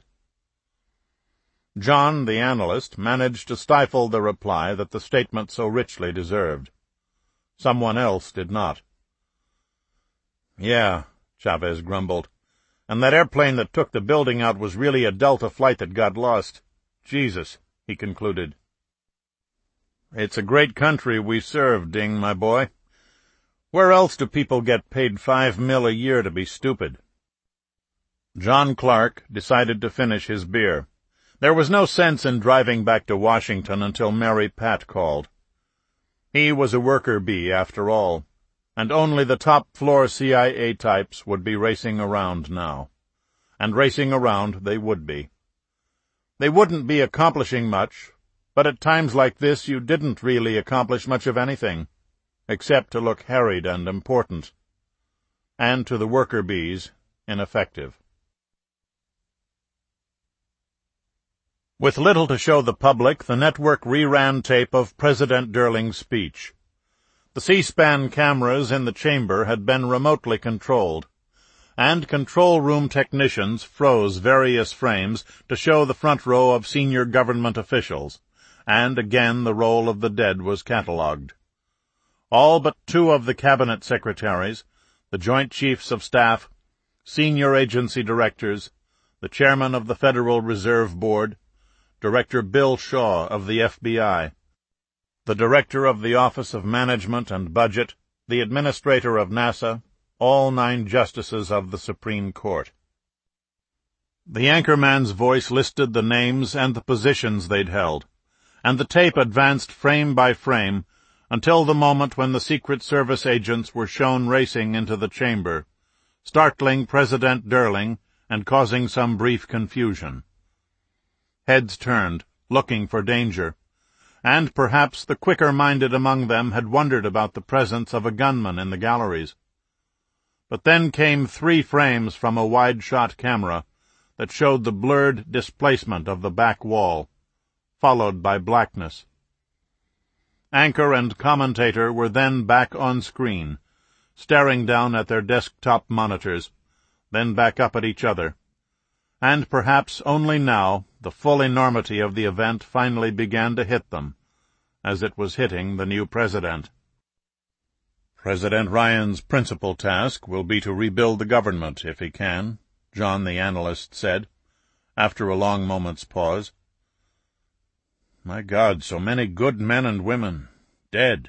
John, the analyst, managed to stifle the reply that the statement so richly deserved. Someone else did not. "Yeah," Chavez grumbled. "And that airplane that took the building out was really a Delta flight that got lost. Jesus," he concluded. "It's a great country we serve, Ding, my boy. Where else do people get paid $5 million a year to be stupid?" John Clark decided to finish his beer. There was no sense in driving back to Washington until Mary Pat called. He was a worker bee, after all, and only the top-floor CIA types would be racing around now. And racing around they would be. They wouldn't be accomplishing much, but at times like this you didn't really accomplish much of anything, except to look harried and important, and to the worker bees, ineffective. With little to show the public, the network reran tape of President Derling's speech. The C-SPAN cameras in the chamber had been remotely controlled, and control room technicians froze various frames to show the front row of senior government officials, and again the roll of the dead was catalogued. All but 2 of the cabinet secretaries, the Joint Chiefs of Staff, senior agency directors, the chairman of the Federal Reserve Board, Director Bill Shaw of the FBI, the director of the Office of Management and Budget, the administrator of NASA, all 9 justices of the Supreme Court. The anchorman's voice listed the names and the positions they'd held, and the tape advanced frame by frame until the moment when the Secret Service agents were shown racing into the chamber, startling President Derling and causing some brief confusion. Heads turned, looking for danger, and perhaps the quicker-minded among them had wondered about the presence of a gunman in the galleries. But then came 3 frames from a wide-shot camera that showed the blurred displacement of the back wall, followed by blackness. Anchor and commentator were then back on screen, staring down at their desktop monitors, then back up at each other. And perhaps only now the full enormity of the event finally began to hit them, as it was hitting the new president. "President Ryan's principal task will be to rebuild the government, if he can," John the analyst said, after a long moment's pause. "My God, so many good men and women dead."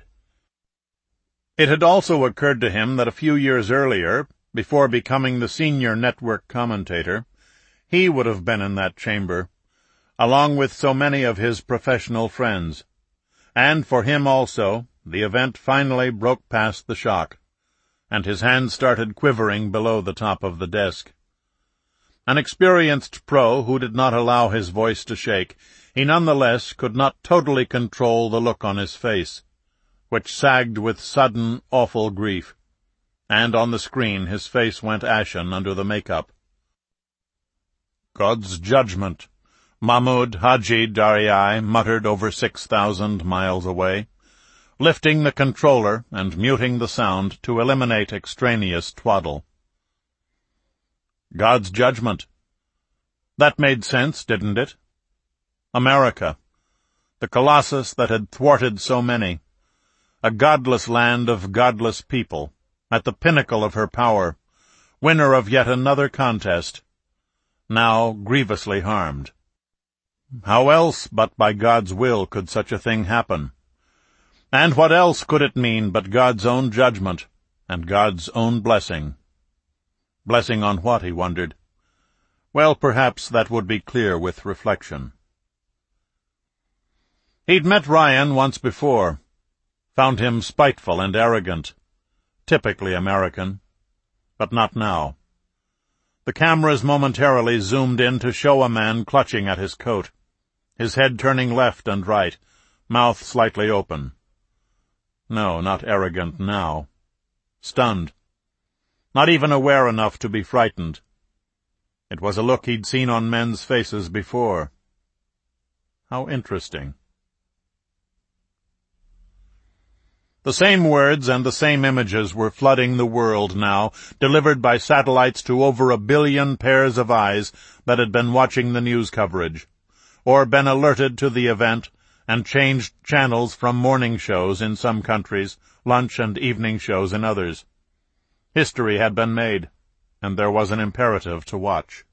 It had also occurred to him that a few years earlier, before becoming the senior network commentator, he would have been in that chamber, along with so many of his professional friends, And for him also, the event finally broke past the shock, and his hand started quivering below the top of the desk. An experienced pro who did not allow his voice to shake, he nonetheless could not totally control the look on his face, which sagged with sudden, awful grief, and on the screen his face went ashen under the make-up. "God's judgment," Mahmud Haji Daryai muttered over 6,000 miles away, lifting the controller and muting the sound to eliminate extraneous twaddle. God's judgment. That made sense, didn't it? America, the colossus that had thwarted so many, a godless land of godless people, at the pinnacle of her power, winner of yet another contest, now grievously harmed. How else but by God's will could such a thing happen? And what else could it mean but God's own judgment and God's own blessing? Blessing on what, he wondered. Well, perhaps that would be clear with reflection. He'd met Ryan once before, found him spiteful and arrogant, typically American, but not now. The cameras momentarily zoomed in to show a man clutching at his coat, his head turning left and right, mouth slightly open. No, not arrogant now. Stunned. Not even aware enough to be frightened. It was a look he'd seen on men's faces before. How interesting. The same words and the same images were flooding the world now, delivered by satellites to over 1 billion pairs of eyes that had been watching the news coverage, or been alerted to the event and changed channels from morning shows in some countries, lunch and evening shows in others. History had been made, and there was an imperative to watch.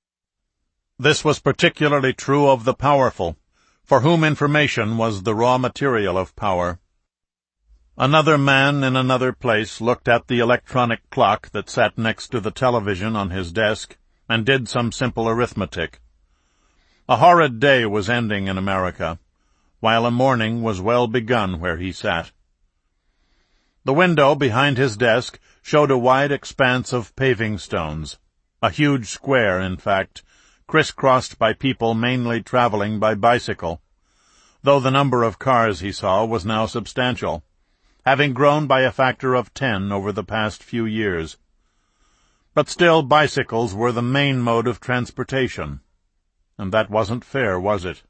This was particularly true of the powerful, for whom information was the raw material of power. Another man in another place looked at the electronic clock that sat next to the television on his desk and did some simple arithmetic. A horrid day was ending in America, while a morning was well begun where he sat. The window behind his desk showed a wide expanse of paving stones, a huge square, in fact, crisscrossed by people mainly traveling by bicycle, though the number of cars he saw was now substantial, having grown by a factor of 10 over the past few years. But still bicycles were the main mode of transportation, and that wasn't fair, was it?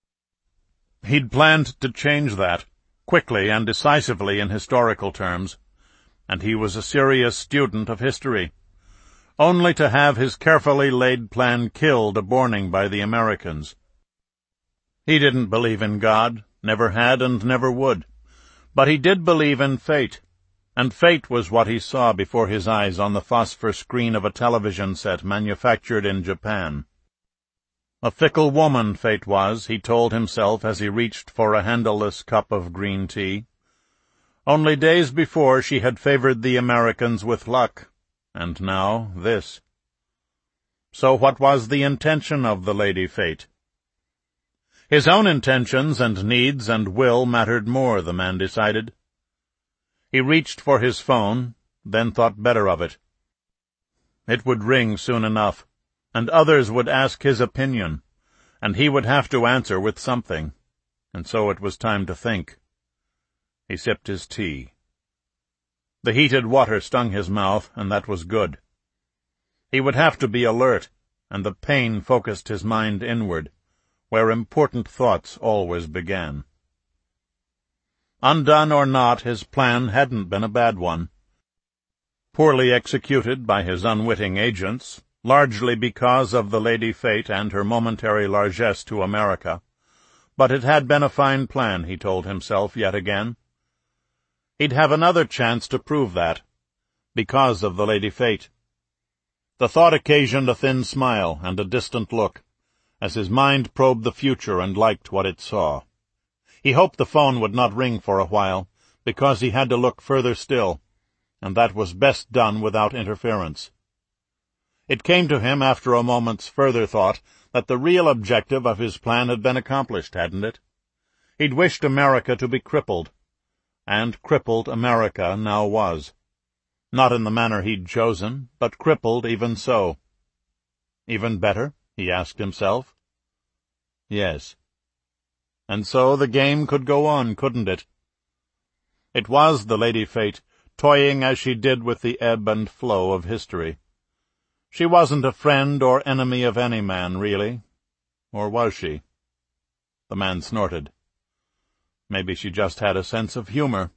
He'd planned to change that, quickly and decisively in historical terms, and he was a serious student of history, only to have his carefully laid plan killed aborning by the Americans. He didn't believe in God, never had and never would, but he did believe in fate, and fate was what he saw before his eyes on the phosphor screen of a television set manufactured in Japan. A fickle woman fate was, he told himself as he reached for a handleless cup of green tea. Only days before she had favored the Americans with luck, and now this. So what was the intention of the Lady Fate? His own intentions and needs and will mattered more, the man decided. He reached for his phone, then thought better of it. It would ring soon enough, and others would ask his opinion, and he would have to answer with something, and so it was time to think. He sipped his tea. The heated water stung his mouth, and that was good. He would have to be alert, and the pain focused his mind inward, where important thoughts always began. Undone or not, his plan hadn't been a bad one. Poorly executed by his unwitting agents, largely because of the Lady Fate and her momentary largesse to America, but it had been a fine plan, he told himself yet again. He'd have another chance to prove that, because of the Lady Fate. The thought occasioned a thin smile and a distant look, as his mind probed the future and liked what it saw. He hoped the phone would not ring for a while, because he had to look further still, and that was best done without interference. It came to him after a moment's further thought that the real objective of his plan had been accomplished, hadn't it? He'd wished America to be crippled, and crippled America now was. Not in the manner he'd chosen, but crippled even so. Even better, he asked himself. Yes. And so the game could go on, couldn't it? It was the Lady Fate, toying as she did with the ebb and flow of history. She wasn't a friend or enemy of any man, really. Or was she? The man snorted. Maybe she just had a sense of humor.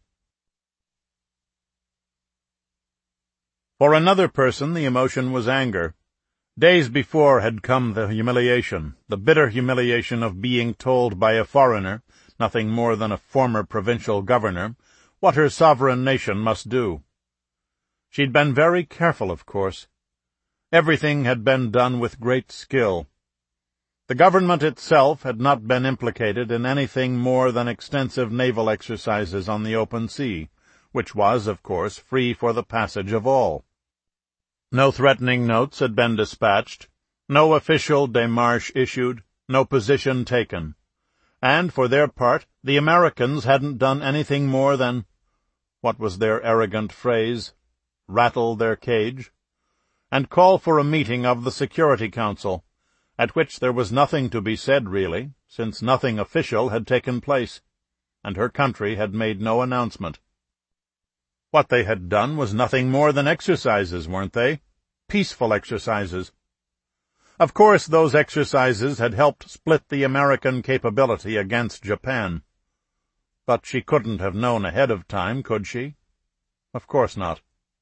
For another person, the emotion was anger. Days before had come the humiliation, the bitter humiliation of being told by a foreigner, nothing more than a former provincial governor, what her sovereign nation must do. She'd been very careful, of course. Everything had been done with great skill. The government itself had not been implicated in anything more than extensive naval exercises on the open sea, which was, of course, free for the passage of all. No threatening notes had been dispatched, no official démarche issued, no position taken. And, for their part, the Americans hadn't done anything more than, what was their arrogant phrase, rattle their cage, and call for a meeting of the Security Council, at which there was nothing to be said, really, since nothing official had taken place, and her country had made no announcement. What they had done was nothing more than exercises, weren't they? Peaceful exercises. Of course, those exercises had helped split the American capability against Japan. But she couldn't have known ahead of time, could she? Of course not.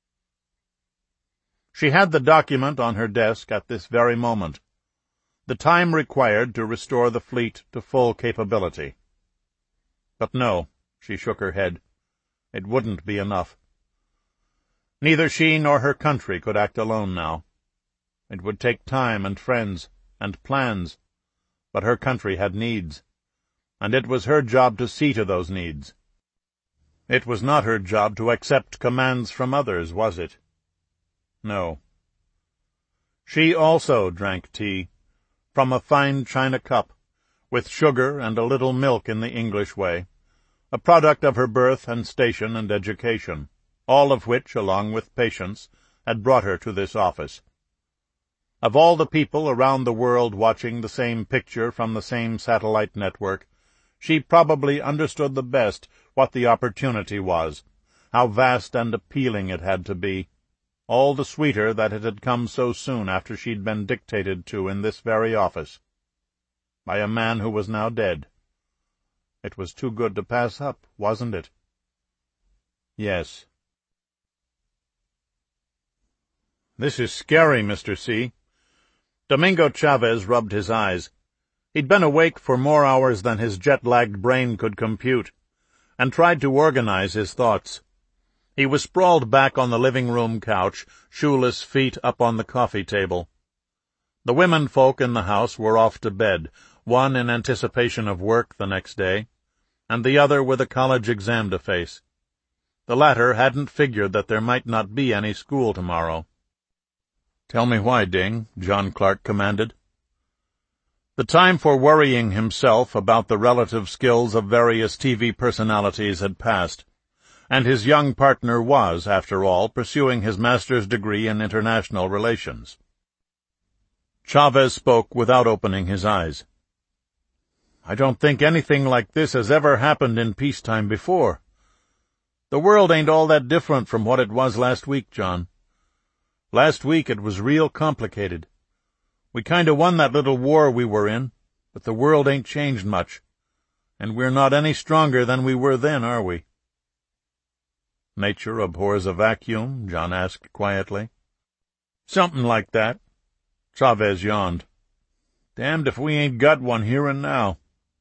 She had the document on her desk at this very moment. The time required to restore the fleet to full capability. But no, she shook her head. It wouldn't be enough. Neither she nor her country could act alone now. It would take time and friends and plans, but her country had needs, and it was her job to see to those needs. It was not her job to accept commands from others, was it? No. She also drank tea, from a fine china cup, with sugar and a little milk in the English way, a product of her birth and station and education, all of which, along with patience, had brought her to this office. Of all the people around the world watching the same picture from the same satellite network, she probably understood the best what the opportunity was, how vast and appealing it had to be, all the sweeter that it had come so soon after she'd been dictated to in this very office, by a man who was now dead. It was too good to pass up, wasn't it? Yes. This is scary, Mr. C. Domingo Chavez rubbed his eyes. He'd been awake for more hours than his jet-lagged brain could compute, and tried to organize his thoughts. He was sprawled back on the living-room couch, shoeless feet up on the coffee table. The women folk in the house were off to bed, one in anticipation of work the next day, and the other with a college exam to face. The latter hadn't figured that there might not be any school tomorrow. "Tell me why, Ding," John Clark commanded. The time for worrying himself about the relative skills of various TV personalities had passed, and his young partner was, after all, pursuing his master's degree in international relations. Chavez spoke without opening his eyes. "I don't think anything like this has ever happened in peacetime before. The world ain't all that different from what it was last week, John. Last week it was real complicated. We kind of won that little war we were in, but the world ain't changed much, and we're not any stronger than we were then, are we?" "Nature abhors a vacuum?" John asked quietly. "Something like that." Chavez yawned. "Damned if we ain't got one here and now."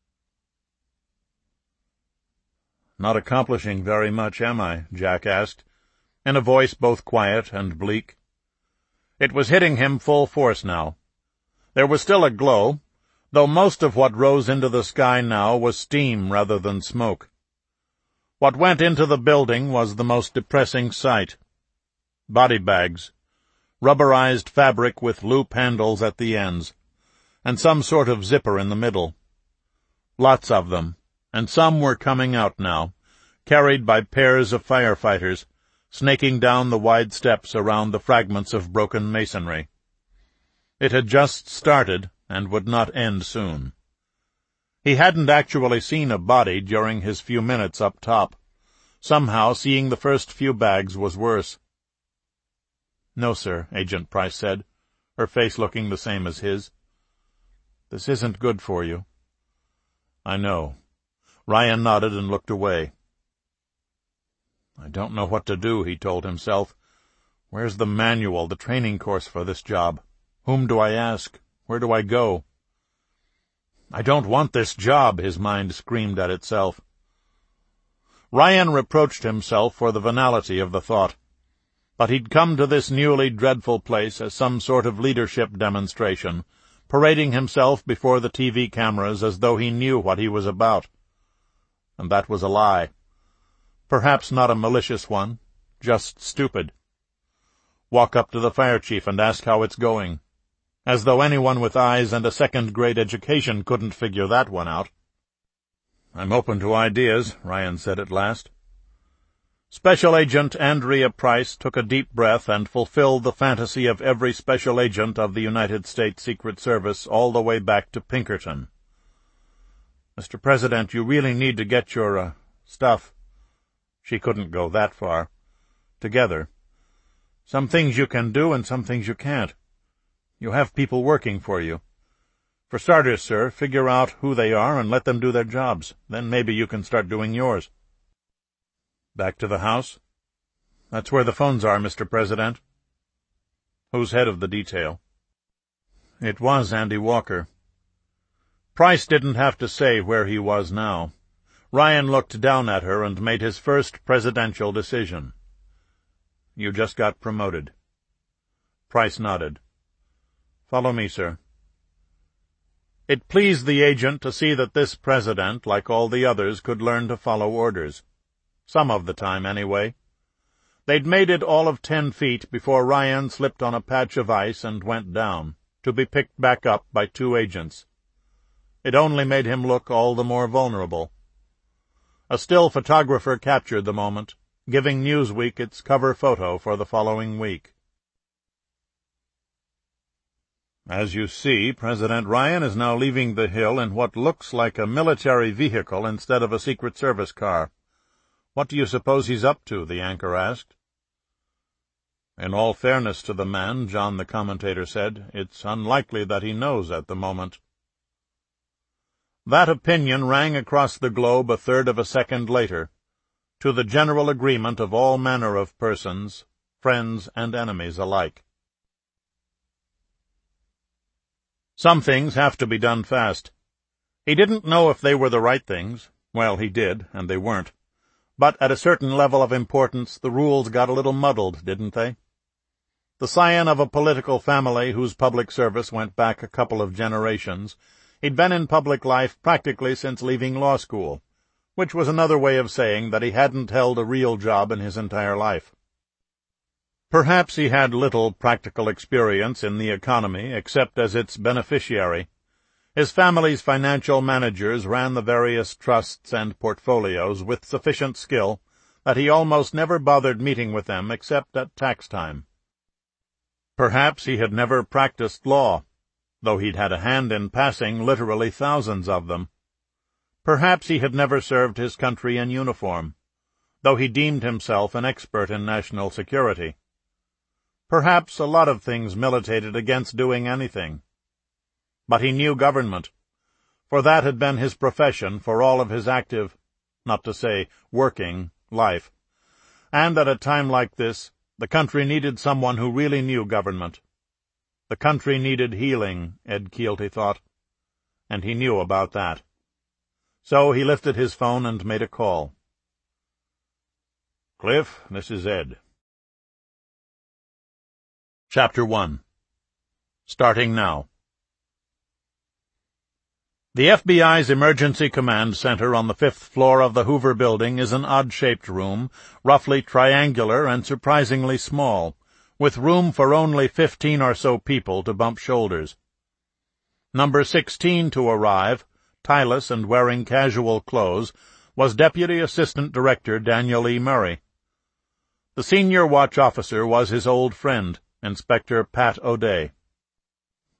"Not accomplishing very much, am I?" Jack asked, in a voice both quiet and bleak. It was hitting him full force now. There was still a glow, though most of what rose into the sky now was steam rather than smoke. What went into the building was the most depressing sight. Body bags, rubberized fabric with loop handles at the ends, and some sort of zipper in the middle. Lots of them, and some were coming out now, carried by pairs of firefighters, snaking down the wide steps around the fragments of broken masonry. It had just started, and would not end soon. He hadn't actually seen a body during his few minutes up top. Somehow, seeing the first few bags was worse. "No, sir," Agent Price said, her face looking the same as his. "This isn't good for you." "I know." Ryan nodded and looked away. "I don't know what to do," he told himself. "Where's the manual, the training course for this job? Whom do I ask? Where do I go?" "I don't want this job," his mind screamed at itself. Ryan reproached himself for the venality of the thought. But he'd come to this newly dreadful place as some sort of leadership demonstration, parading himself before the TV cameras as though he knew what he was about. And that was a lie. Perhaps not a malicious one, just stupid. Walk up to the fire chief and ask how it's going. As though anyone with eyes and a second-grade education couldn't figure that one out. "I'm open to ideas," Ryan said at last. Special Agent Andrea Price took a deep breath and fulfilled the fantasy of every special agent of the United States Secret Service all the way back to Pinkerton. "Mr. President, you really need to get your, stuff." She couldn't go that far. "Together. Some things you can do and some things you can't. You have people working for you. For starters, sir, figure out who they are and let them do their jobs. Then maybe you can start doing yours." "Back to the house?" "That's where the phones are, Mr. President." "Who's head of the detail?" It was Andy Walker. Price didn't have to say where he was now. Ryan looked down at her and made his first presidential decision. "You just got promoted." Price nodded. "Follow me, sir." It pleased the agent to see that this president, like all the others, could learn to follow orders. Some of the time, anyway. They'd made it all of 10 feet before Ryan slipped on a patch of ice and went down, to be picked back up by 2 agents. It only made him look all the more vulnerable. A still photographer captured the moment, giving Newsweek its cover photo for the following week. "As you see, President Ryan is now leaving the Hill in what looks like a military vehicle instead of a Secret Service car. What do you suppose he's up to?" the anchor asked. "In all fairness to the man," John the commentator said, "it's unlikely that he knows at the moment." That opinion rang across the globe a third of a second later, to the general agreement of all manner of persons, friends and enemies alike. Some things have to be done fast. He didn't know if they were the right things. Well, he did, and they weren't. But at a certain level of importance, the rules got a little muddled, didn't they? The scion of a political family whose public service went back a couple of generations, he'd been in public life practically since leaving law school, which was another way of saying that he hadn't held a real job in his entire life. Perhaps he had little practical experience in the economy except as its beneficiary. His family's financial managers ran the various trusts and portfolios with sufficient skill that he almost never bothered meeting with them except at tax time. Perhaps he had never practiced law, though he'd had a hand in passing literally thousands of them. Perhaps he had never served his country in uniform, though he deemed himself an expert in national security. Perhaps a lot of things militated against doing anything. But he knew government, for that had been his profession for all of his active, not to say working, life. And at a time like this, the country needed someone who really knew government. The country needed healing, Ed Keelty thought, and he knew about that. So he lifted his phone and made a call. "Cliff, this is Ed." Chapter 1. Starting now. The FBI's Emergency Command Center on the 5th floor of the Hoover Building is an odd-shaped room, roughly triangular and surprisingly small, with room for only 15 or so people to bump shoulders. Number 16 to arrive, tieless and wearing casual clothes, was Deputy Assistant Director Daniel E. Murray. The senior watch officer was his old friend, Inspector Pat O'Day.